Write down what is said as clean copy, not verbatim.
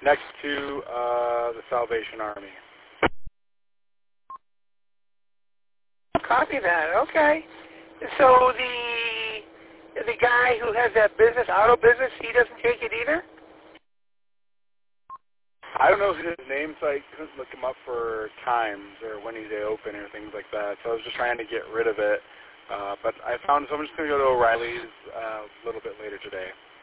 next to the Salvation Army. Copy that. Okay. So the guy who has that business, auto business, he doesn't take it either? I don't know his name, so I couldn't look him up for times or when they open or things like that. So I was just trying to get rid of it. But I found, so I'm just going to go to O'Reilly's a little bit later today.